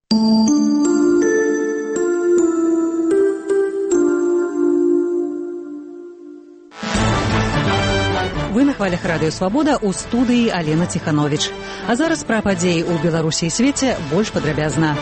Вы на хвалях радыё «Свабода», у студыі Алена Ціхановіч. А зараз пра падзеі ў Беларусі і свеце больш падрабязна.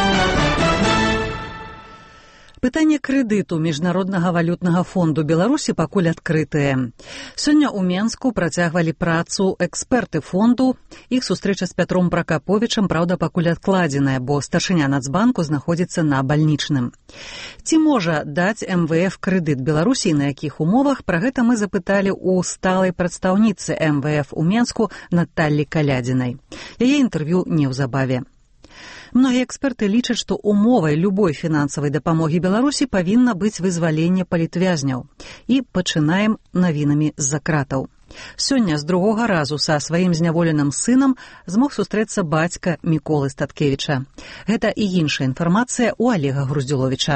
Пытанне крэдыту Міжнароднага валютнага фонду Беларусі пакуль адкрытае. Сёння ў Менску працягвалі працу эксперты фонду. Іх сустрэча з Пятром Пракаповічам, праўда, пакуль адкладзеная, бо старшыня Нацбанку знаходзіцца на бальнічным. Ці можа даць МВФ крэдыт Беларусі, на якіх умовах? Пра гэта мы запыталі ў сталай прадстаўніцы МВФ у Менску Наталлі Калядзінай. Яе інтэрв'ю неўзабаве. Многія эксперты лічаць, што умовай любой фінансавай дапамогі Беларусі павінна быць вызваленне палітвязняў. І пачынаем навінамі з-за кратаў. Сёння з другога разу са сваім зняволеным сынам змог сустрэцца бацька Міколы Статкевіча. Гэта і іншая інфармацыя ў Олега Груздзіловіча.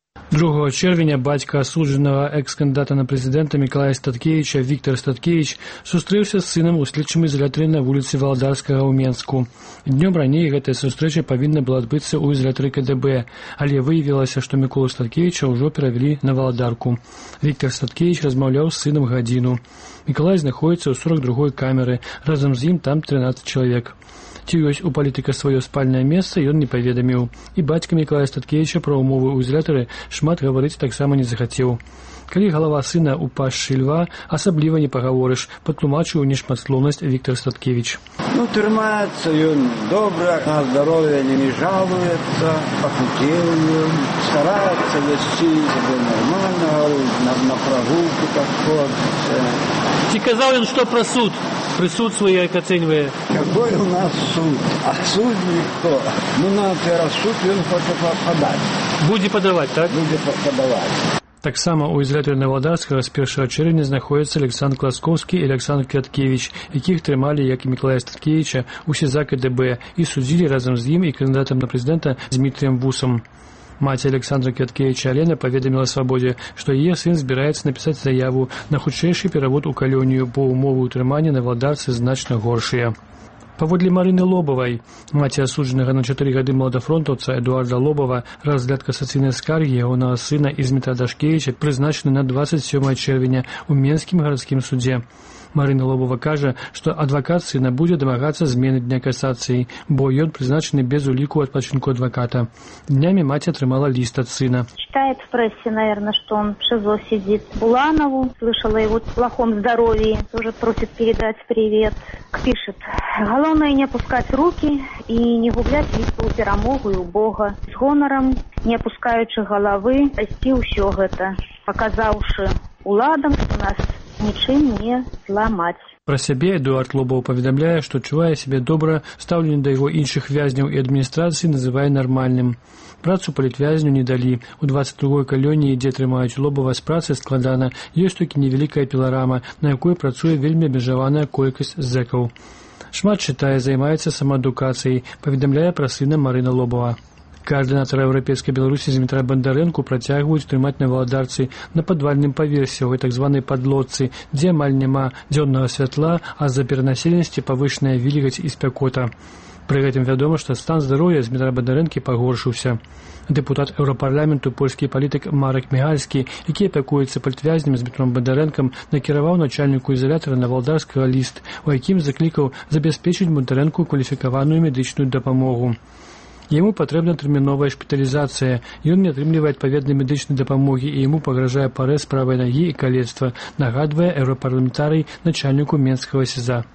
2 чэрвеня бацька асуджанага экс-кандыдата на прэзідэнта Мікалая Статкевіча Віктар Статкевіч сустрэўся з сынам у следчым ізалятары на вуліцы Валадарскага ў Менску. Днём раней гэтая сустрэча павінна была адбыцца ў ізалятары КДБ, але выявілася, што Міколу Статкевіча ўжо перавялі на Валадарку. Віктар Статкевіч размаўляў з сынам гадзіну. Мікалай знаходзіцца ў 42-й камеры, разам з ім там 13 чалавек. Ці ёсць у палітыка сваё спальнае месца, ён не паведаміў. І бацька Мікалая Статкевіча пра ўмовы ў ізалятары шмат гаварыць таксама не захацеў. Калі галава сына ў пашчы льва, асабліва не пагаворыш, патлумачыў нешматслоўнасць Віктар Статкевіч. Трымаецца ён добра, на здароўе не жалуецца, пахутеў ён, стараецца весці сябе нармальна, на прагулку так ходзіцца. Ці казаў ён, што пра суд? Прысуд свой як ацэньвае? Какой у нас суд? А суд ніхто. На суд ён хоча падаць. Будзе падаваць, так? Будзе падаваць. Таксама ў ізалятары на Валадарскага з 1 чэрвеня знаходзяцца Александр Класкоўскі і Александр Квяткевіч, якіх трымалі, як і Мікалая Статкевіча, у СІЗА КДБ і судзілі разам з ім і кандыдатам на прэзідэнта Дзмітрыем Вусам. Маці Александра Квяткевіча Алена паведаміла «Свабодзе», што яе сын збіраецца напісаць заяву на хутчэйшы перавод у калонію, бо ўмовы ўтрымання на Валадарцы значна горшыя. Паводле Марыны Лобавай, маці асуджанага на 4 гады маладафронтаўца Эдуарда Лобава, разгляд касацыйнай скаргі ягонага сына Ізміта Дашкевіча прызначаны на 27 чэрвеня ў Менскім гарадскім судзе. Марына Лобова кажа, што адвакат сына будзе дамагацца змены дня касацыі, бо ён прызначаны без уліку адпачынку адваката. Днямі маці атрымала ліст ад сына. Читает в прессе, наверное, что он в ШИЗО сидит. Буланову, слышала его в плохом здоровье, тоже просит передать привет. Пишет: главное не опускать руки и не гублять ліку перамогу і у Бога. З гонором, не опускаючи головы, расці ўсё гэта, показаўшы уладам, што нас нічым не зламаць. Пра сябе Эдуард Лобаў паведамляе, што чувае сябе добра, стаўленне да яго іншых вязняў і адміністрацыі называе нармальным. Працу палітвязню не далі. У 22-й калоніі, дзе трымаюць Лобава, з працы складана, ёсць толькі невялікая піларама, на якой працуе вельмі абмежаваная колькасць зэкаў. Шмат чытае, займаецца самаадукацыяй, паведамляе пра сына Марына Лобава. Координатора Европейской Беларуси Змітра Бондаренко працягваюць трымаць на Валадарцы на падвальным паверсе ў так званай падлодцы, дзе амаль няма дзённага святла, а з-за перанаселенасці павышаная вільгаць і спякота. Пры гэтым вядома, што стан здароўя Змітра Бондаренкі пагоршыўся. Дэпутат Еўрапарламенту, польскі палітык Марек Мігальскі, які апякуецца палітвязнем Змітром Бондаренкам, накіраваў начальніку ізалятара на Валадарскага ліст, у якім заклікаў забяспечыць Бондаренку кваліфікаваную медычную дапамогу. Яму патрэбна тэрміновая шпіталізацыя. Ён не атрымлівае адпаведнай медычнай дапамогі і яму пагражае парэз правай нагі і калецтва, нагадвае еўрапарламентарый начальніку Менскага СІЗА.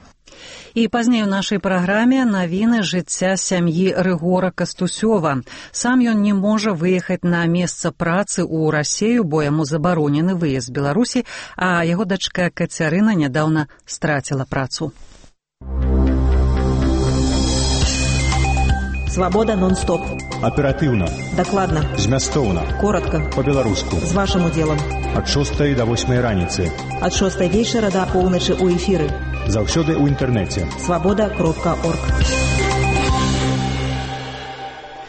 І пазней у нашай праграме навіны жыцця сям'і Рыгора Кастусёва. Сам ён не можа выехаць на месца працы ў Расею, бо яму забаронены выезд з Беларусі, а яго дачка Кацярына нядаўна страціла працу. Свабода нон-стоп. Аператыўна. Дакладна. Змястоўна. Коротка. Па-беларуску. З вашым удзелам. Ад 6 до 8 раніцы. Ад 6 вечара да поўначы ў эфіры. Заўсёды ў інтэрнэце. Свабода.орг.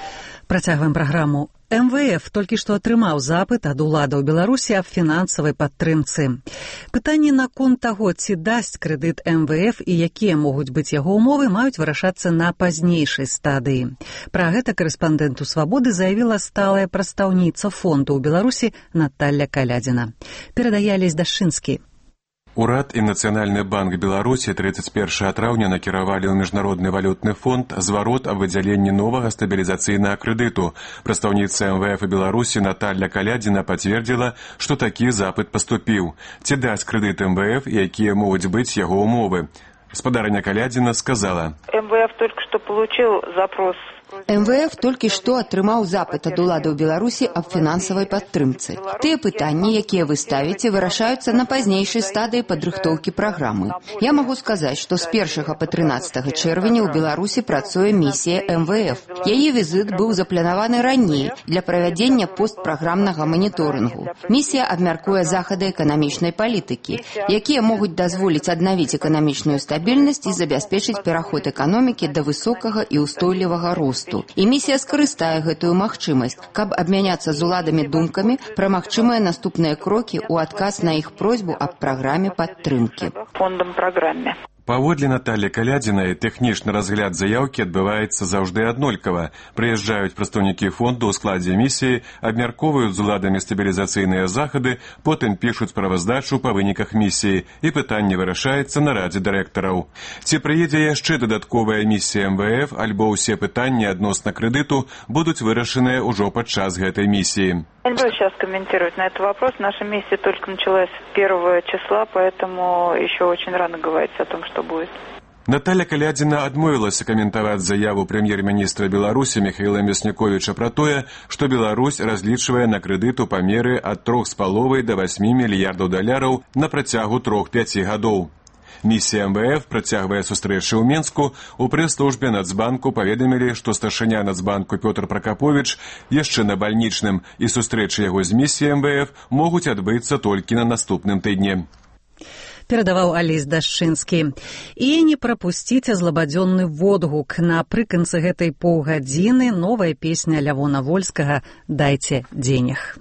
Працягваем праграму. МВФ толькі што атрымаў запыт ад уладаў Беларусі аб фінансавай падтрымцы. Пытанні наконт таго, ці дасць крэдыт МВФ і якія могуць быць яго ўмовы, маюць вырашацца на пазнейшай стадыі. Пра гэта карэспандэнту «Свабоды» заявіла сталая прадстаўніца фонду ў Беларусі Наталья Калядзіна. Перадае Алесь Дашчынскі. Урад і Нацыянальны банк Беларусі 31 траўня накіравалі ў Міжнародны валютны фонд зварот аб выдзяленні новага стабілізацыйнага крэдыту. Прадстаўніца МВФ і Беларусі Наталья Калядзіна пацвердзіла, што такі запыт паступіў. Ці дасць крэдыт МВФ і якія могуць быць яго ўмовы? Спадарыня Калядзіна сказала: МВФ только что получил запрос. МВФ толькі што атрымаў запыт ад уладаў Беларусі аб фінансавай падтрымцы. Тыя пытанні, якія вы ставіце, вырашаюцца на пазнейшай стадыі падрыхтоўкі праграмы. Я магу сказаць, што з 1 па 13 чэрвеня ў Беларусі працуе місія МВФ. Яе візіт быў запланаваны раней для правядзення постпраграмнага маніторынгу. Місія абмяркуе захады эканамічнай палітыкі, якія могуць дазволіць аднавіць эканамічную стабільнасць і забяспечыць пераход эканомікі да высокага і ўстойлівага росту. І місія скарыстае гэтую магчымасць, каб абмяняцца з уладамі думкамі пра магчымыя наступныя крокі ў адказ на іх просьбу аб праграме падтрымкі. Фондам праграме. Паводле Натальі Калядзінай, тэхнічны разгляд заяўкі адбываецца заўжды аднолькава. Прыязджаюць прадстаўнікі фонду ў складзе місіі, абмяркоўваюць з уладамі стабілізацыйныя захады, потым пішуць справаздачу па выніках місіі, і пытанне вырашаецца на радзе дырэктараў. Ці прыедзе яшчэ дадатковая місія МВФ, альбо ўсе пытанні адносна крэдыту будуць вырашаныя ўжо падчас гэтай місіі. Я не буду сейчас комментировать на этот вопрос. Наша миссия только началась 1 числа, поэтому еще очень рано говорить о том, что будет. Наталья Калядзіна адмовілася каментаваць заяву прэм'ер-міністра Беларусі Михаіла Мясніковіча пра тое, што Беларусь разлічвае на крэдыт у памеры ад 3,5 да 8 мільярдаў даляраў на працягу 3-5 гадоў. Місія МВФ працягвае сустрэчы ў Менску. У прэс-службе Нацбанку паведамілі, што старшыня Нацбанку Пётр Пракаповіч яшчэ на бальнічным, і сустрэчы яго з місіяй МВФ могуць адбыцца толькі на наступным тыдні. Перадаваў Алесь Дашчынскі. І не прапусціце злабадзённы водгук. Напрыканцы гэтай паўгадзіны новая песня Лявона Вольскага «Дайце денег».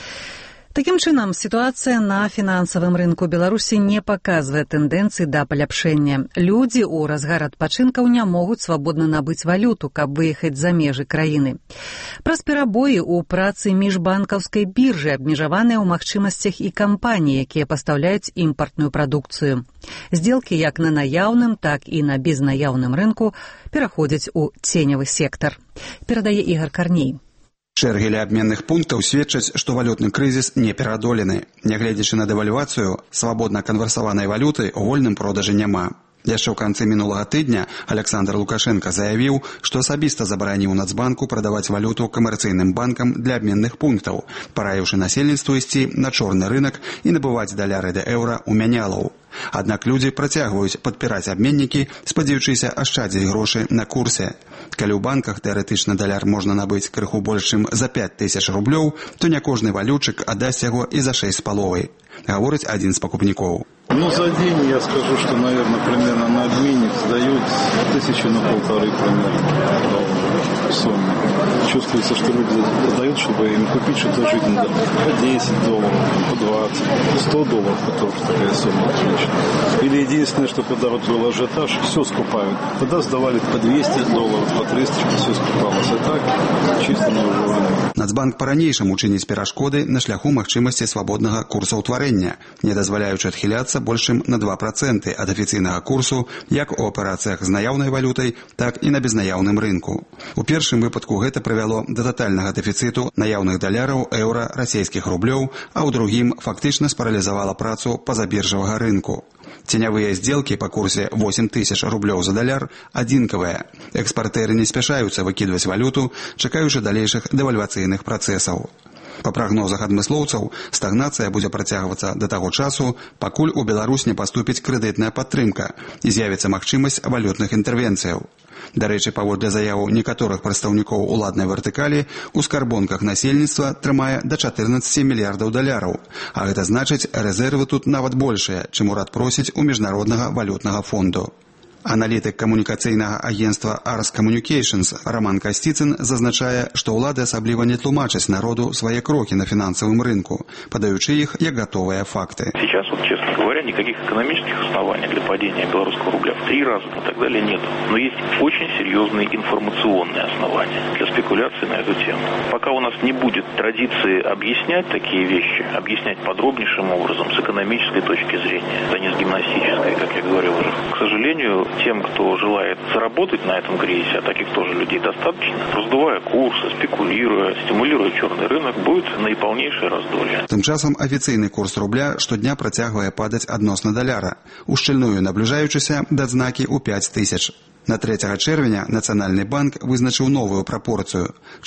Такім чынам, сітуацыя на фінансавым рынку Беларусі не паказвае тэндэнцыі да паляпшэння. Людзі ў разгар адпачынкаў не могуць свабодна набыць валюту, каб выехаць за межы краіны. Праз перабоі ў працы міжбанкаўскай біржы абмежаваныя ў магчымасцях і кампаніі, якія пастаўляюць імпартную прадукцыю. Здзелкі як на наяўным, так і на безнаяўным рынку пераходзяць у ценявы сектар. Перадае Ігар Карней. Чэргі ля абменных пунктаў сведчаць, што валютны крызіс не пераадолены. Нягледзячы на дэвальвацыю, свабодна канверсаванай валюты ў вольным продажы няма. Яшчэ ў канцы мінулага тыдня Александр Лукашенко заявіў, што асабіста забараніў Нацбанку прадаваць валюту камерцыйным банкам для абменных пунктаў, параіўшы насельніцтву ісці на чорны рынак і набываць даляры да еўра ў мянялаў. Аднак людзі працягваюць падпіраць абменнікі, спадзеючыся ашчадзіць грошы на курсе. Калі ў банках тэарэтычна даляр можна набыць крыху больш, чым за 5000 рублёў, то не кожны валютчык аддасць яго і за 6,5, гаворыць адзін з пакупнікоў. За день я скажу, что, наверное, примерно на обменник сдают 1000 на 1,5 примерно в сумме. Чувствуется, что люди дают, чтобы им купить что-то жить надо по $10, по $20, $100, потому что такая сумма отличная. Или единственное, что когда вот был ажиотаж, все скупают. Тогда сдавали по $200, по 300, все скупалось. А так, чисто на выживание. Нацбанк па-ранейшаму чыніць перашкоды на шляху магчымасці свабоднага курсаўтварэння, не дазваляючы адхіляцца больш чым на 2% ад афіцыйнага курсу як у аперацыях з наяўнай валютай, так і на безнаяўным рынку. У першым выпадку гэта прывяло да татальнага дэфіцыту наяўных даляраў, еўра, расійскіх рублёў, а ў другім фактычна спаралізавала працу пазабіржавага рынку. Ценявыя здзелкі па курсе 8000 рублёў за даляр адзінкавыя. Экспартэры не спяшаюцца выкідваць валюту, чакаючы далейшых дэвальвацыйных працэсаў. Па прагнозах адмыслоўцаў, стагнацыя будзе працягвацца да таго часу, пакуль у Беларусь не паступіць крэдытная падтрымка і з'явіцца магчымасць валютных інтэрвенцыяў. Дарэчы, паводле заяваў некаторых прадстаўнікоў уладнай вертыкалі, у скарбонках насельніцтва трымае да 14 мільярдаў даляраў, а гэта значыць, рэзервы тут нават большыя, чым урад просіць у Міжнароднага валютнага фонду. Аналітык камунікацыйнага агентства Ars Communications Роман Касціцын зазначае, што ўлады асабліва не тлумачаць народу свае крокі на фінансавым рынку, падаючы іх як готовыя факты. Сейчас, честно говоря, никаких экономических оснований для падения белорусского рубля в 3 раза и так далее нет. Но есть очень серьезные информационные основания для спекуляции на эту тему. Пока у нас не будет традиции объяснять такие вещи, объяснять подробнейшим образом с экономической точки зрения, а не с гимнастической, как я говорил уже. К сожалению, тем, кто желает заработать на этом кризисе, а таких тоже людей достаточно, раздувая курсы, спекулируя, стимулируя черный рынок, будет наиполнейшее раздолье. Тым часам афіцыйны курс рубля штодня працягвае падаць адносна даляра, ушчыльную набліжаючыся да адзнакі ў 5000. На 3 чэрвеня Нацыянальны банк вызначыў новую прапорцыю –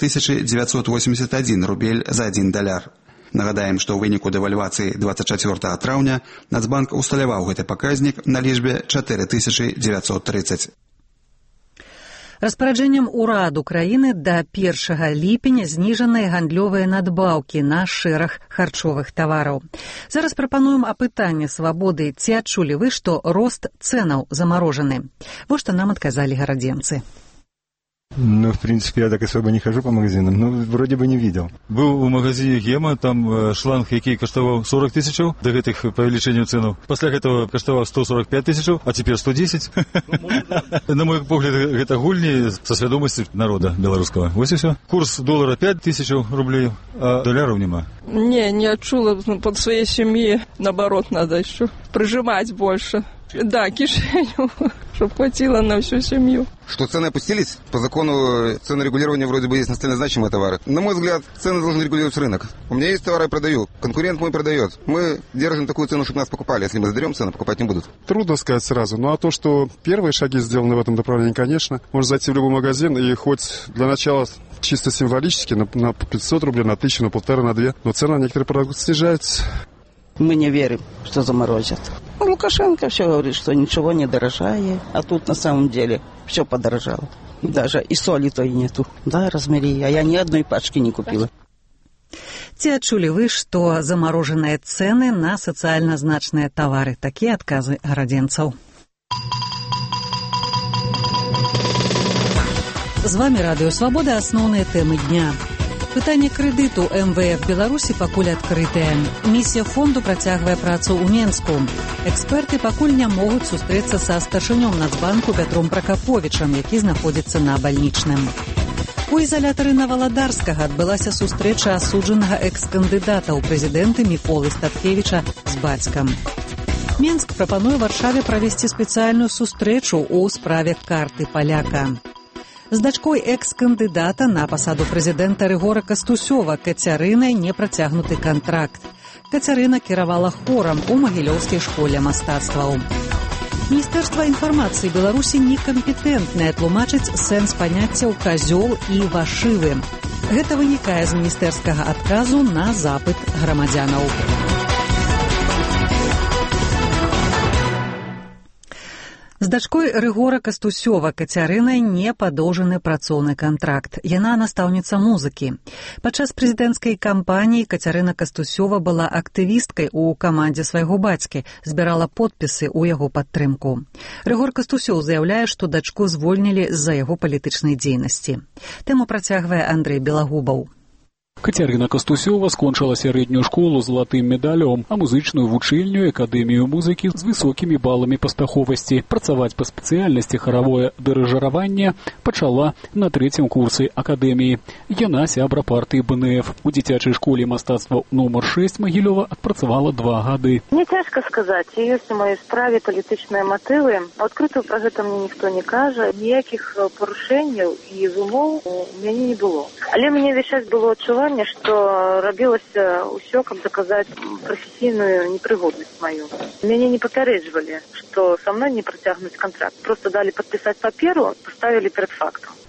4981 рубель за 1 даляр. Нагадаем, што ў выніку дэвальвацыі 24 траўня Нацбанк усталяваў гэты паказнік на лічбе 4930. Распараджэннем ураду краіны да 1 ліпеня зніжаныя гандлёвыя надбаўкі на шэраг харчовых тавараў. Зараз прапануем апытанне «Свабоды». Ці адчулі вы, што рост цэнаў замарожаны? Вот што нам адказалі гарадзенцы. Ну, в принципе, я так особо не хожу по магазинам, но вроде бы не видел. Был у магазине Гема, там шланг, який коштовал 40 тысяч до этих по увеличению ценов. После этого коштовал 145 тысяч, а теперь 110. На мой взгляд, это гульни со сведомостью народа белорусского. Вот и все. Курс доллара 5000 рублей, а долларов нема. Не отчула под своей семьи. Наоборот, надо еще прижимать больше. Да, кишеню, чтобы хватило на всю семью. Что цены опустились? По закону цены регулирования вроде бы есть национально значимые товары. На мой взгляд, цены должны регулировать рынок. У меня есть товары, я продаю. Конкурент мой продает. Мы держим такую цену, чтобы нас покупали. Если мы задерем цены, покупать не будут. Трудно сказать сразу. Ну а то, что первые шаги сделаны в этом направлении, конечно. Можно зайти в любой магазин и хоть для начала чисто символически на 500 рублей, на 1000, на 1,5, на 2. Но цены на некоторые продукты снижаются. Мы не верим, что заморозят. Лукашенко все говорит, что ничего не дорожает, а тут на самом деле все подорожало. Даже и соли то и нету. Да, размери, а я ни одной пачки не купила. Ці адчулі вы, што замарожаныя цэны на сацыяльна значныя тавары? Такія адказы гарадзенцаў. З вами Радыё Свабода, асноўныя тэмы дня. Пытанне крэдыту МВФ Беларусі пакуль адкрытае. Місія фонду працягвае працу ў Менску. Эксперты пакуль не могуць сустрэцца са старшынём Нацбанку Пятром Пракаповічам, які знаходзіцца на бальнічным. У ізалятары Наваладарскага адбылася сустрэча асуджанага экс-кандыдата ў прэзідэнты Міколы Статкевіча з бацькам. Менск прапануе Варшаве правесці спецыяльную сустрэчу ў справе карты паляка. З дачкой экс-кандыдата на пасаду прэзідэнта Рыгора Кастусёва Кацярынай не працягнуты кантракт. Кацярына кіравала хорам у Магілёўскай школе мастацтваў. Міністэрства інфармацыі Беларусі некампетэнтнае тлумачыць сэнс паняццяў казёл і вашывы. Гэта вынікае з міністэрскага адказу на запыт грамадзянаў. З дачкой Рыгора Кастусёва Кацярынай не падоўжаны працоўны кантракт. Яна настаўніца музыкі. Падчас прэзідэнцкай кампаніі Кацярына Кастусёва была актывісткай у камандзе свайго бацькі, збірала подпісы ў яго падтрымку. Рыгор Кастусёў заяўляе, што дачку звольнілі з-за яго палітычнай дзейнасці. Тэму працягвае Андрэй Белагубаў. Кацярына Кастусёва скончыла сярэднюю школу з залатым медалём, а музычную вучыльню акадэмію музыкі з высокімі баламі паспяховасці. Працаваць па спецыяльнасці харавое дырыжыраванне пачала на 3-м курсе акадэміі. Яна сябра партыі БНФ. У дзіцячай школе мастацтва нумар 6 Магілёва адпрацавала 2 гады. Мне цяжка сказаць, ці ёсць у маёй справе палітычныя матывы. Адкрыта пра гэта мне ніхто не кажа. Ніякіх парушэнняў і зумоў у мяне не было. Але мне весь час было адчуванне, что рабілася ўсё, каб доказаць прафесійную непрыгоднасць маю. Мяне не папярэджвалі, што са мной не працягнуць кантракт. Просто далі падпісаць паперу, паставілі перад фактам.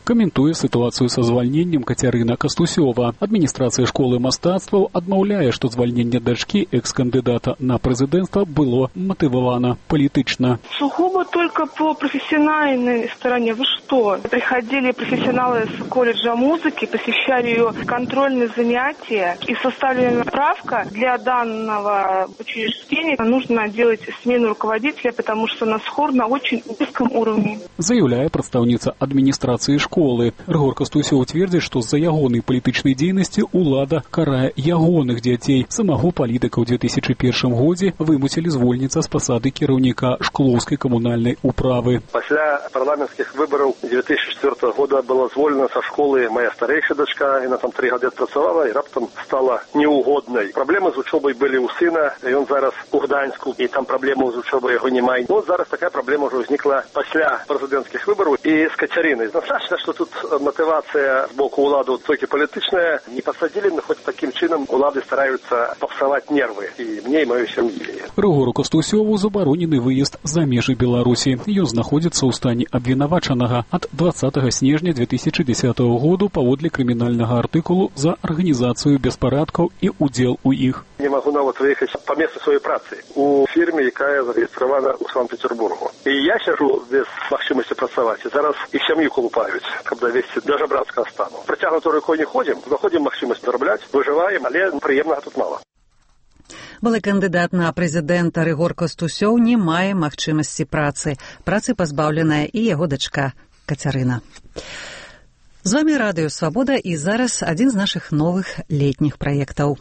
Каментуе сітуацыю са звальненнем Кацярына Кастусёва. Адміністрацыя школы мастацтваў адмаўляе, што звальненне дачкі экс-кандыдата на прэзідэнцтва было матывавана палітычна. Сугубо только по профессиональной стороне. Вы что? Приходили профессионалы с колледжа музыки, посещали ее контрольные занятия, и составлена правка для данного учреждения. Нужно делать смену руководителя, потому что у нас хор на очень низком уровне. Заяўляе прадстаўніца адміністрацыі школы. Рыгор Кастусёў цвердзіць, што з-за ягонай палітычнай дзейнасці ўлада карае ягоных дзяцей. Самого палітыка ў 2001 годзе вымусілі звольніцца з пасады кіраўніка Шклоўскай камунальнай управы. Пасля парламенцкіх выбараў 2004 года была звольнена са школы моя старэйшая дачка, яна там 3 гады працавала і раптам стала неугоднай. Праблемы з учобай былі ў сына, ён зараз у Гданьску, і там праблемы з учобай яго няма. Ну, зараз такая праблема ўжо ўзнікла пасля прэзідэнцкіх выбараў і з Кацярынай. Значна, што тут матывацыя з боку ўладаў толькі палітычная. Не пасадзілі, но хоць такім чынам улады стараюцца папсаваць нервы і мне і маёй сям'і. Рыгору Кастусёву забаронены выезд за межы Беларусі. Ён знаходзіцца ў стане абвінавачанага ад 20 снежня 2010 году паводле крымінальнага артыкулу за арганізацыю беспарадкаў і удзел у іх. Не магу нават выехаць па месцу сваёй працы у фірме, якая зарэгістравана ў Санкт-Петербургу. І я сяджу без магчымасці працаваць. І зараз і сям'ю колупаюць, каб давесці да жабрацкага стану. Працягнутой рукой не ходзім, знаходзім магчымасць зарабляць, выжываем, але прыемнага тут мала. Былы кандыдат на прэзідэнта Рыгор Кастусёў не мае магчымасці працы. Працы пазбаўленая і яго дачка Кацярына. З вамі Радыё Свабода і зараз адзін з нашых новых летніх праектаў.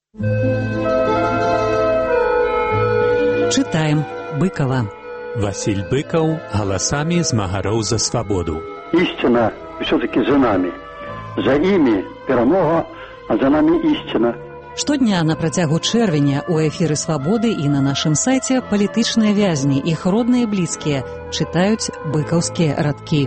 Чытаем Быкова. Василь Быкаў галасамі змагароў за свабоду. Истина все-таки за нами. За ими перемога, а за нами истина. Штодня на працягу чэрвеня у эфіры Свабоды і на нашым сайце палітычныя вязні, іх родныя і блізкія, чытаюць быкаўскія радкі.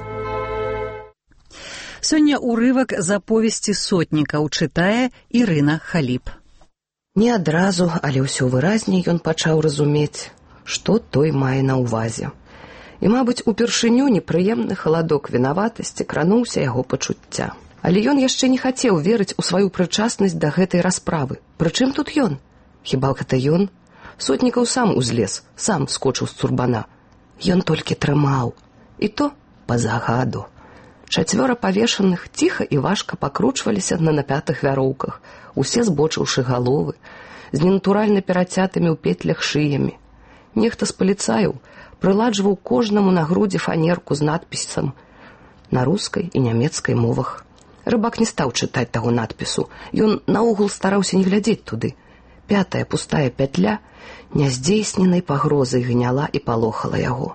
Сёння урывак з аповесці сотнікаў чытае Ірына Халіп. Не адразу, але ўсё выразней ён пачаў разумець, што той мае на ўвазе. І, мабыць, упершыню непрыемны халадок вінаватасці крануўся яго пачуцця. Але ён яшчэ не хацеў верыць у сваю прычаснасць да гэтай расправы. Прычым тут ён? Хіба гэта ён? Сотнікаў сам узлез, сам скочыў з цурбана. Ён толькі трымаў. І то па загаду. 4 павешаных ціха і важка пакручваліся на напятых вяроўках, усе збочыўшы галовы, з ненатуральна перацятымі ў петлях шыямі. Нехта з паліцаяў прыладжваў кожнаму на грудзі фанерку з надпісам на рускай і нямецкай мовах. Рыбак не стаў чытаць таго надпісу. Ён наогул стараўся не глядзець туды. 5-я пустая пятля няздзейсненай пагрозай гняла і палохала яго.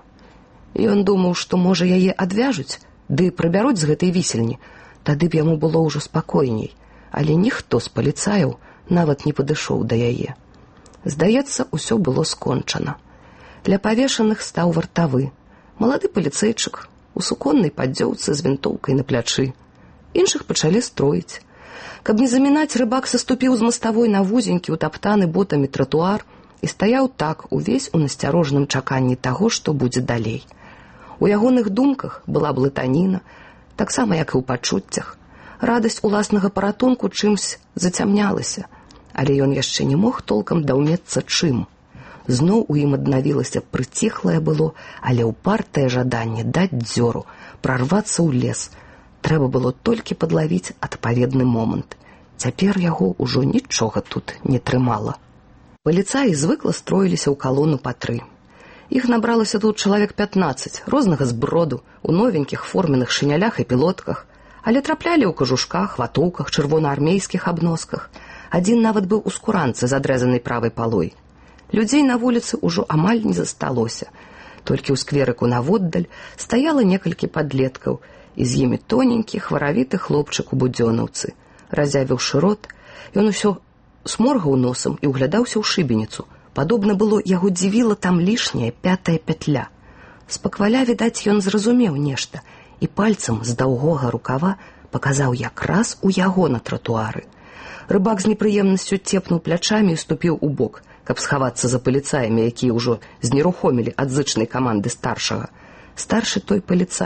Ён думаў, што, можа, яе адвяжуць, ды прыбяруць з гэтай вісельні. Тады б яму было ўжо спакойней. Але ніхто з паліцаяў нават не падышоў да яе. Здаецца, усё было скончана. Ля павешаных стаў вартавы. Малады паліцэйчык у суконнай паддзёўцы з вінтоўкай на плячы. Іншых пачалі строіць. Каб не замінаць, рыбак саступіў з маставой на вузенькі, утаптаны ботамі тратуар і стаяў так, увесь у насцярожным чаканні таго, што будзе далей. У ягоных думках была блытаніна, таксама як і ў пачуццях. Радасць уласнага паратунку чымсь зацямнялася, але ён яшчэ не мог толкам даўмецца чым. Зноў у ім аднавілася прыціхлае было, але ўпартае жаданне даць дзёру, прарвацца ў лес. Трэба было толькі падлавіць адпаведны момант. Цяпер яго ўжо нічога тут не трымала. Паліцаі звыкла строіліся ў калону па 3. Іх набралася тут чалавек 15, рознага зброду, у новенькіх форменых шынялях і пілотках, але траплялі ў кажушках, ватоўках, чырвонаармейскіх абносках. Адзін нават быў у скуранцы з адрэзанай правай палой. Людзей на вуліцы ўжо амаль не засталося. Толькі ў скверыку наводдаль стаяла некалькі падлеткаў, і з імі тоненькі, хваравіты хлопчык у будзёнаўцы. Разявіўшы рот, ён усё сморгаў носам і ўглядаўся ў шыбеніцу. Падобна было, яго дзівіла там лішняя 5-я пятля. Спакваля, відаць, ён зразумеў нешта і пальцам з даўгога рукава паказаў якраз у яго на тратуары. Рыбак з непрыемнасцю цепнуў плячамі і ступіў у бок, каб схавацца за паліцаямі, якія ўжо знерухомілі ад зычнай каманды старшага. Старшы той паліцай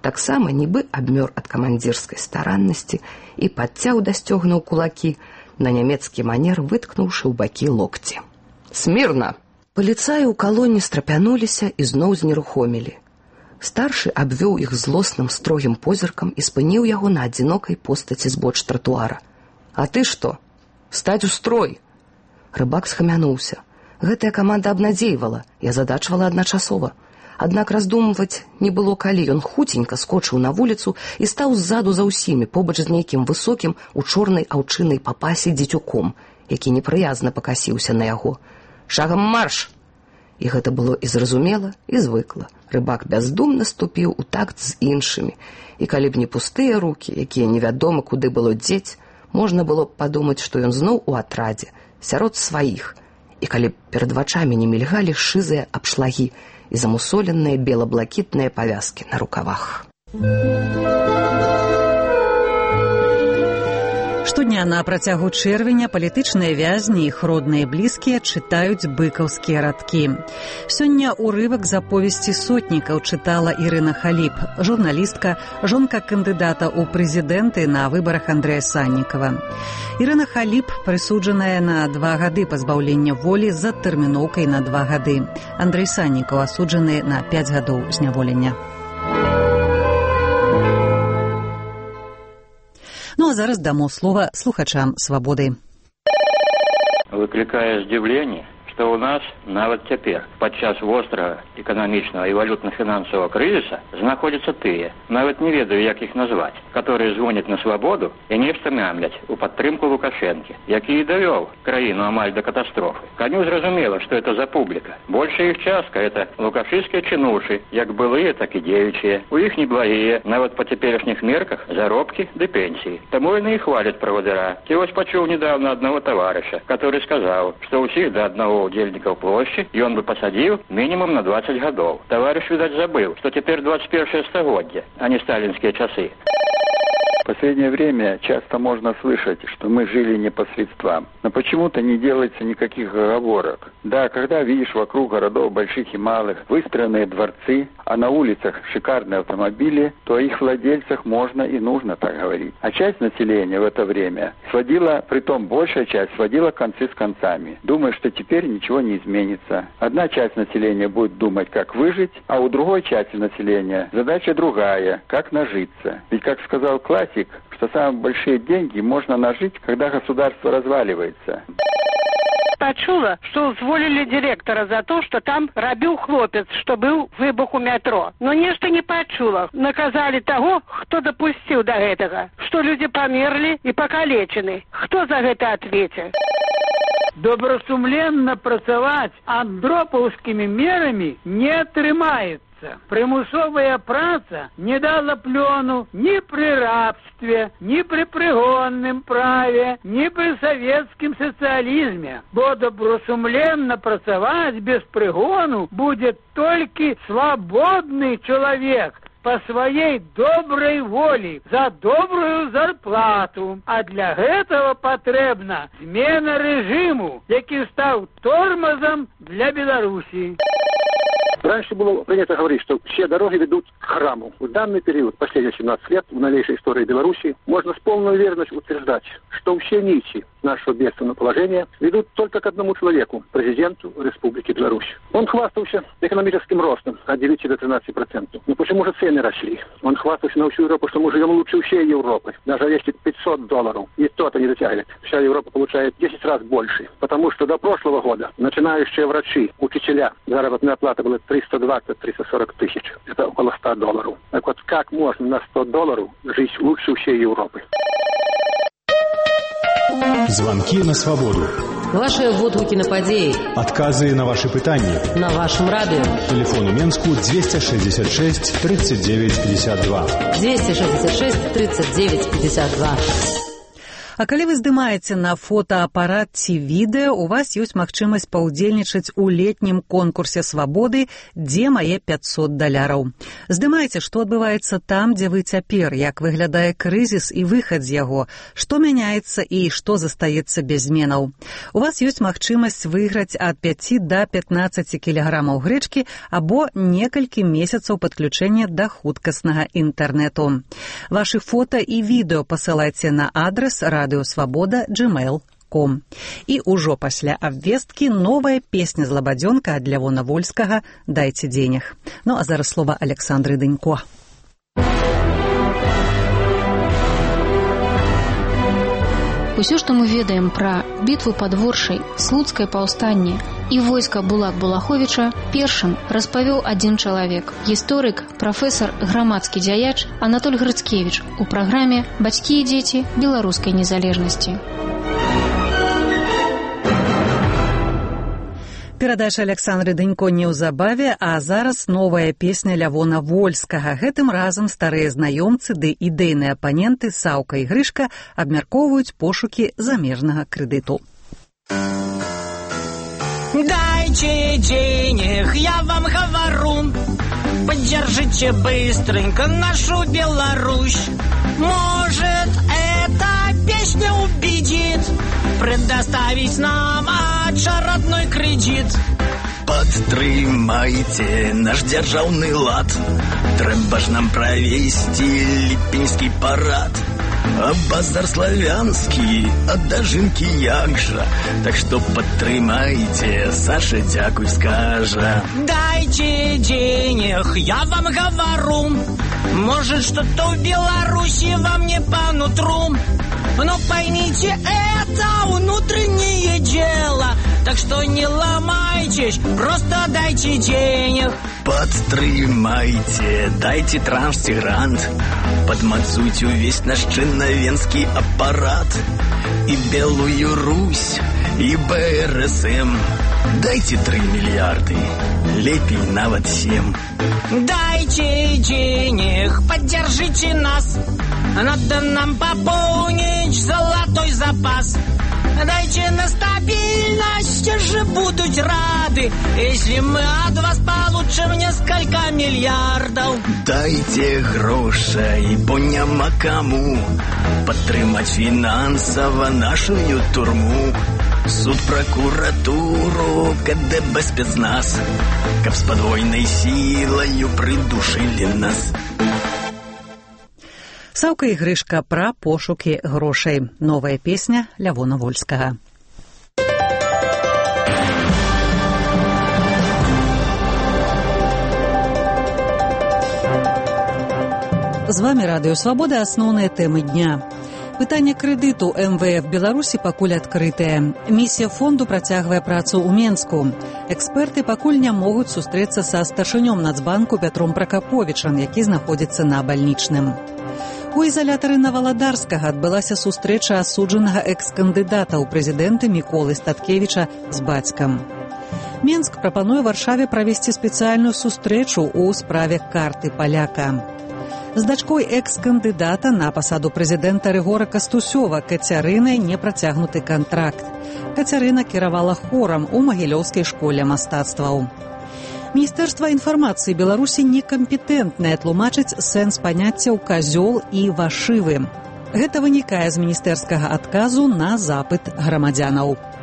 таксама нібы абмёр ад камандзірскай стараннасці і падцяў да сцёгнаў кулакі, на нямецкі манер выткнуўшы ў бакі локці. «Смірна!» Паліцаі ў калоне страпянуліся і зноў знерухомілі. Старшы абвёў іх злосным строгім позіркам і спыніў яго на адзінокай постаці збоч тратуара. «А ты што? Стаць у строй!» Рыбак схамянуўся. Гэтая каманда абнадзейвала і азадачвала адначасова. Аднак раздумваць не было калі. Ён хуценька скочыў на вуліцу і стаў ззаду за ўсімі, побач з нейкім высокім у чорнай аўчынай папасе дзіцюком, які непрыязна пакасіўся на яго. «Шагам марш!» І гэта было і зразумела, і звыкла. Рыбак бяздумна ступіў у такт з іншымі. І калі б не пустыя рукі, якія невядома куды было дзець, можна было б падумаць, што ён зноў у атрадзе, сярод сваіх. І калі б перад вачамі не мільгалі шызыя абшлагі і замусоленыя бела-блакітныя павязкі на рукавах. Штодня на працягу чэрвеня палітычныя вязні і іх родныя блізкія чытаюць быкаўскія радкі. Сёння ўрывак з аповесці сотнікаў чытала Ірына Халіп, журналістка, жонка кандыдата ў прэзідэнты на выбарах Андрэя Саннікава. Ірына Халіп прысуджаная на 2 гады пазбаўлення волі з адтэрміноўкай на 2 гады. Андрэй Саннікаў асуджаны на 5 гадоў зняволення. Ну а зараз дамо слова слухачам «Свабоды». Выкликае здзіўленне, што ў нас нават цяпер, падчас вострага эканамічнага і валютна-фінансавага крызіса, знаходзяцца тыя, нават не ведаю, як іх назваць, которые звоняць на свабоду і нешта мямляць у падтрымку Лукашэнкі, які і давёў краіну амаль да катастрофы. Каню зразумела, што это за публіка. Большая іх частка – это лукашыцкія чынушы, як былыя, так і дзеючыя. У іх неблагія, нават па цяперашніх мерках, заробкі ды пенсіі. Таму яны і хваляць правадыра. Ці вось пачуў недавно аднаго таварыша, который сказаў, што ўсіх да аднаго удзельнікаў плошчы ён бы пасадзіў мінімум на 20 гадоў. Таварыш, відаць, забыў, што цяпер 21 стагоддзе, а не сталінскія часы. В последнее время часто можно слышать, что мы жили не по средствам. Но почему-то не делается никаких оговорок. Да, когда видишь вокруг городов больших и малых выстроенные дворцы, а на улицах шикарные автомобили, то о их владельцах можно и нужно так говорить. А часть населения в это время сводила, притом большая часть, сводила концы с концами. Думаю, что теперь ничего не изменится. Одна часть населения будет думать, как выжить, а у другой части населения задача другая, как нажиться. Ведь, как сказал классик, что самые большие деньги можно нажить, когда государство разваливается. Пачула, што ўзволілі дырэктара за то, што там рабіў хлопец, што быў выбух у метро. Но нешта не пачула. Наказалі таго, хто дапусціў да гэтага. Што людзі памерлі і пакалечаны. Хто за гэта адвеце? Добросумленно працаваць андропаўскімі мерамі не атрымаецца. Примусовая праца не дала плёну ни при рабстве, ни при пригонном праве, ни при советском социализме. Бо добросумленно працаваць без пригону будет только свободный человек по своей доброй воле за добрую зарплату. А для этого потребна змена режиму, який стал тормозом для Беларуси. Раньше было принято говорить, что все дороги ведут к храму. В данный период, последние 17 лет, в новейшей истории Беларуси, можно с полной уверенностью утверждать, что все нити нашего бедственного положения ведут только к одному человеку, президенту Республики Беларусь. Он хвастался экономическим ростом от 9 до 13%. Но почему же цены росли? Он хвастался на всю Европу, что мы живем лучше всей Европы. Даже если $500, и то-то не дотягивает. Вся Европа получает 10 раз больше. Потому что до прошлого года начинающие врачи, учителя, заработная плата была $320-340 тысяч. Это около $100. Так вот, как можно на $100 жить лучше всей Европы? Звонки на свободу. Ваши водгукі на падзеі. Адказы на ваши пытанні. На вашем радио. Телефон у Менску 266 39 52. 266 39 52. А калі вы здымаеце на фотоапарат ці відэо, у вас ёсць магчымасць паўдзельнічаць у летнім конкурсе свабоды «Дзе мае $500». Здымайце, што адбываецца там, дзе вы цяпер, як выглядае крызіс і выхад з яго, што мяняецца і што застаецца без зменаў. У вас ёсць магчымасць выйграць ад 5 да 15 кілаграмаў грэчкі або некалькі месяцаў падключэння да хуткаснага інтэрнэту. Вашы фота і відэо пасылайце на адрес radiosvaboda@gmail.com. І ўжо пасля абвесткі новая песня з Лабадзёнка ад Лявона Вольскага «Дайце денег». Ну а зараз слова Александры Дынько. Усё, што мы ведаем пра бітву пад Воршай, слуцкае паўстанне і войска Булак-Булаховіча, першым распавёў адзін чалавек, гісторык, прафесар, грамадскі дзяяч Анатоль Грыцкевіч у праграме «Бацькі і дзеці беларускай незалежнасці». Перадача Александры Дынько неўзабаве, а зараз новая песня Лявона Вольскага. Гэтым разам старыя знаёмцы ды ідэйныя апаненты Саўка і Грышка абмяркоўваюць пошукі замежнага крэдыту. Дайте денег, я вам говорю, поддержите быстренько нашу Беларусь. Может, эта песня убедит предоставить нам очередной кредит. Падтрымайце наш дзяржаўны лад, трэба ж нам правесці ліпеньскі парад. А базар славянскі, а дажынкі як жа, так што падтрымайце, Саша дзякуй скажа. Дайте денег, я вам говорю, может, что-то в Беларуси вам не по нутру. Но поймите, это внутреннее дело, так что не ломайтесь, просто дайте денег. Падтрымайце, дайте транш ці грант, падмацуйте увесь наш чынавенскі апарат. І Белую Русь, і БРСМ. Дайте 3 мільярды, лепей нават 7. Дайте денег, поддержите нас, надо нам пополнить золотой запас. Дайте на стабильность, же будут рады, если мы от вас получим несколько миллиардов. Дайте грошей, бо няма каму падтрымаць фінансава нашу турму. Суд, прокуратуру, КДБ, спецназ, каб с подвойной силою придушили нас. Саўка і Грышка пра пошукі грошай. Новая песня Лявона Вольскага. З вами Радыё Свабода, асноўныя тэмы дня. Пытанне крэдыту МВФ Беларусі пакуль адкрытае. Місія фонду працягвае працу ў Менску. Эксперты пакуль не могуць сустрэцца са старшынём Нацбанку Пятром Пракаповічам, які знаходзіцца на бальнічным. У ізалятары Наваладарскага адбылася сустрэча асуджанага экс-кандыдата ў прэзідэнты Міколы Статкевіча з бацькам. Менск прапануе Варшаве правесці спецыяльную сустрэчу ў справе карты паляка. З дачкой экс-кандыдата на пасаду прэзідэнта Рыгора Кастусёва Кацярынай не працягнуты кантракт. Кацярына кіравала хорам у Магілёўскай школе мастацтваў. Міністэрства інфармацыі Беларусі некампетэнтнае тлумачыць сэнс паняццяў «казёл» і «вашывы». Гэта вынікае з міністэрскага адказу на запыт грамадзянаў.